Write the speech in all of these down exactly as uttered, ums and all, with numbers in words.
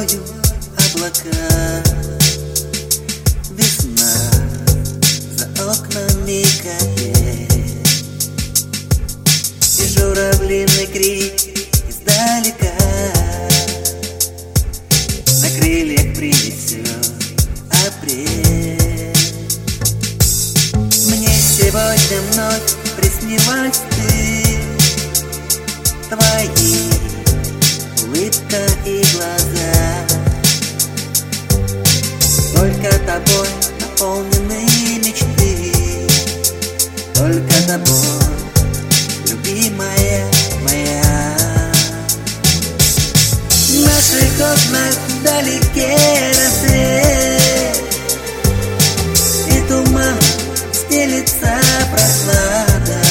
тобою облака. Весна, за окнами капель, и журавлиный крик издалека на крыльях принесет апрель. Мне сегодня вновь приснилась ты, твои улыбка и глаза, только тобой наполнены мечты, только тобой, любимая моя. В наших окнах вдалеке рассвет, и туман стелится прохлада.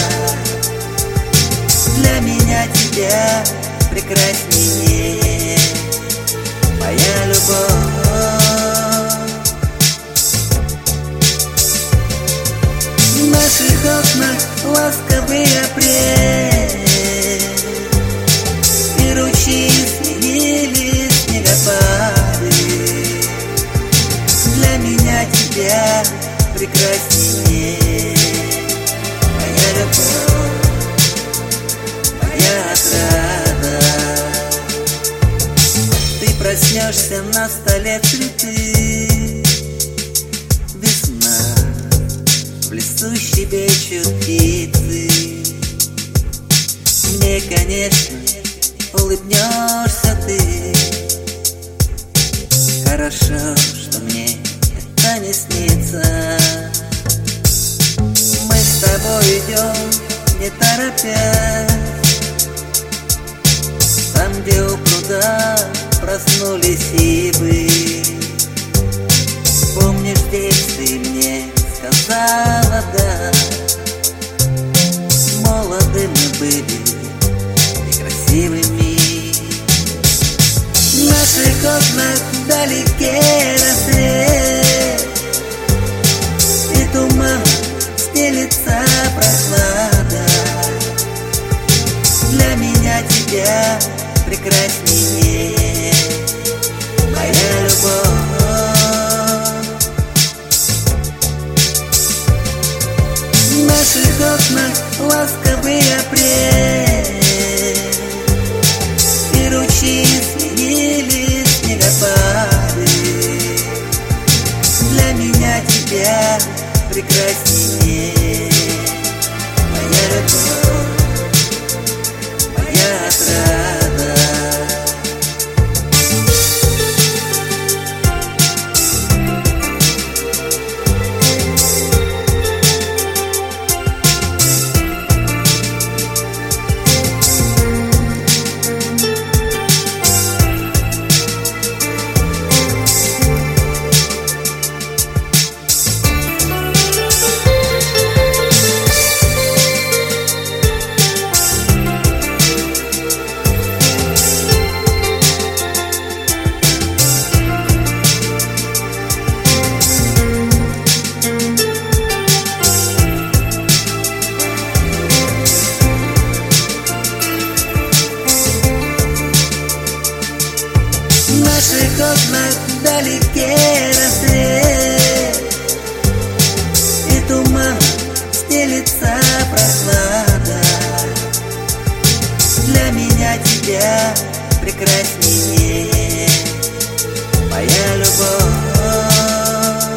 Для меня тебя прекраснее моя любовь. В наших окнах ласковый апрель, и ручьи сменили снегопады. Для меня тебя прекраснее моя любовь, моя отрада. Ты проснешься, на столе цветы. Весна, в лесу щебечут птицы. Мне, конечно, улыбнешься ты. Хорошо, что мне это не снится. Мы с тобой идем, не торопясь, там, где у пруда проснулись ивы. Помнишь, здесь ты мне сказала да. Молоды мы были и красивыми. В наших окнах вдалеке рассвет, и туман стелится прохлада. Для меня тебя прекраснее моя любовь. В наших окнах ласковый апрель, и ручьи сменили снегопады. Для меня тебя прекраснее моя любовь, моя отрада. В наших окнах вдалеке рассвет, и туман стелится прохлада. Для меня тебя прекраснее моя любовь.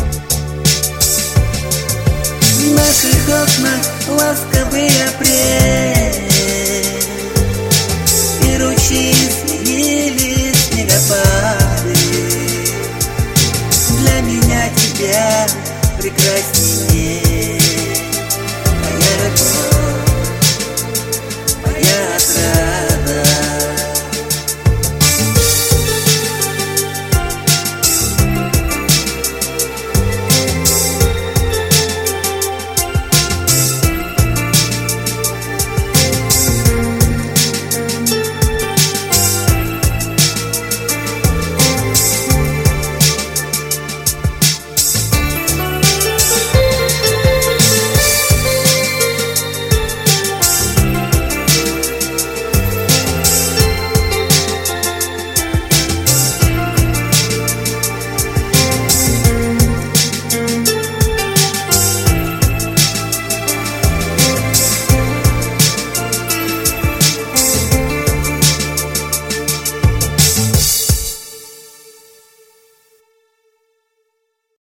В наших окнах ласковый апрель,